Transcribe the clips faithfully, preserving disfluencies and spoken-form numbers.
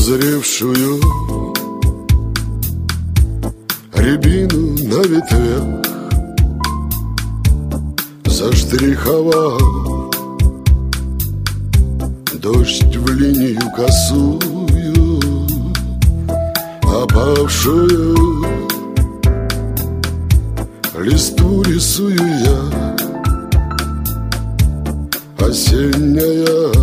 созревшую рябину на ветвях заштриховал дождь в линию косую, опавшую листву рисую я. Осенняя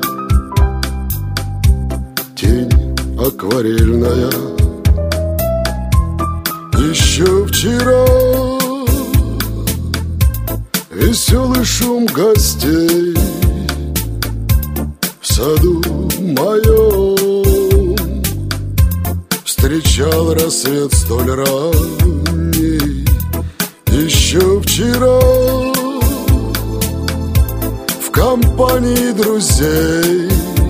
тень акварельная. Еще вчера веселый шум гостей в саду моем встречал рассвет столь ранний. Еще вчера в компании друзей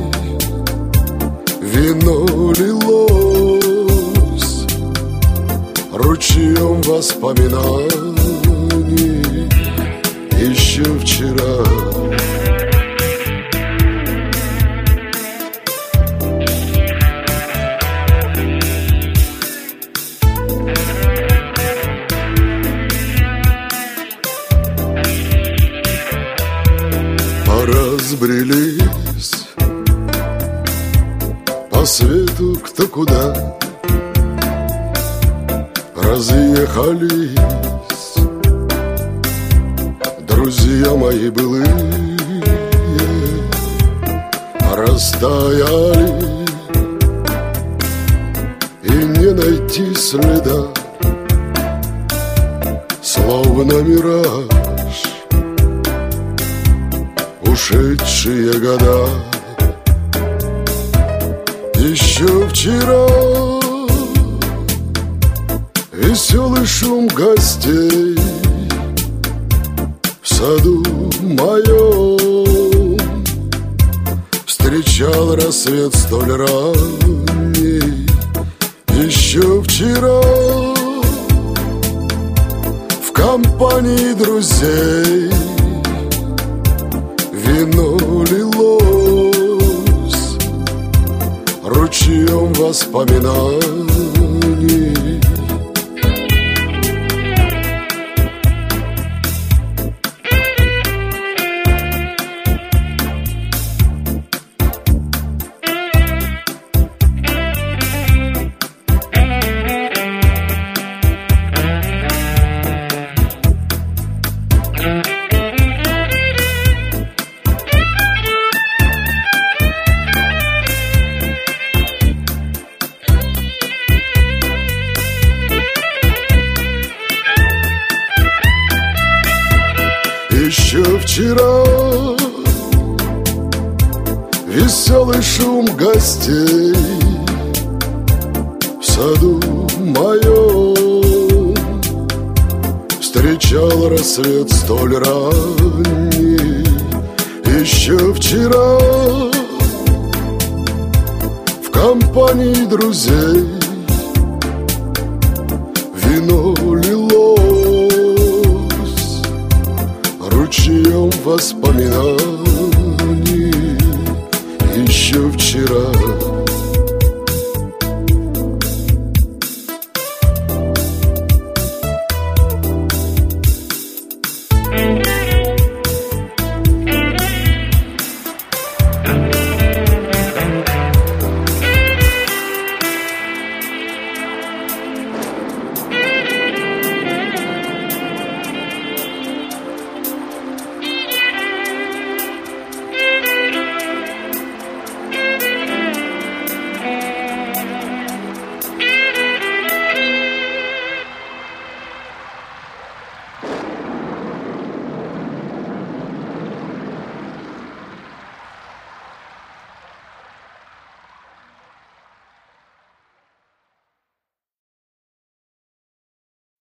вино лилось ручьем воспоминаний. Еще вчера разбрелись по свету кто куда, разъехались друзья мои былые, растаяли и не найти следа, словно мираж ушедшие года. Еще вчера веселый шум гостей в саду моем встречал рассвет столь ранний. Еще вчера в компании друзей вино лилось ручьем воспоминаний. Еще вчера веселый шум гостей в саду моем встречал рассвет столь ранний. Еще вчера в компании друзей вино лилось ручьем воспоминаний. Еще вчера